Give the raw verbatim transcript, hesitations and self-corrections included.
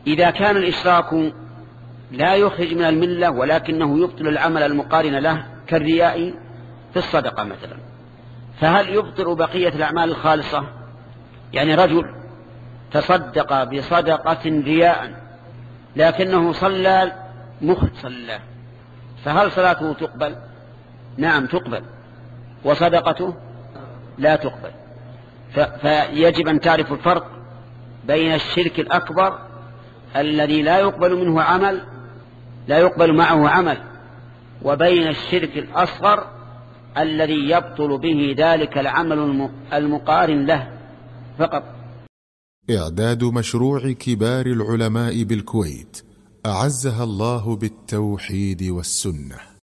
إذا كان الإشراك لا يخرج من الملة ولكنه يبطل العمل المقارن له كالرياء في الصدقة مثلا، فهل يبطل بقية الأعمال الخالصة؟ يعني رجل تصدق بصدقة رياء لكنه صلى مخلصا لله، فهل صلاته تقبل؟ نعم تقبل، وصدقته لا تقبل. فيجب أن تعرف الفرق بين الشرك الأكبر الذي لا يقبل منه عمل لا يقبل معه عمل، وبين الشرك الأصغر الذي يبطل به ذلك العمل المقارن له فقط. إعداد مشروع كبار العلماء بالكويت أعزها الله بالتوحيد والسنة.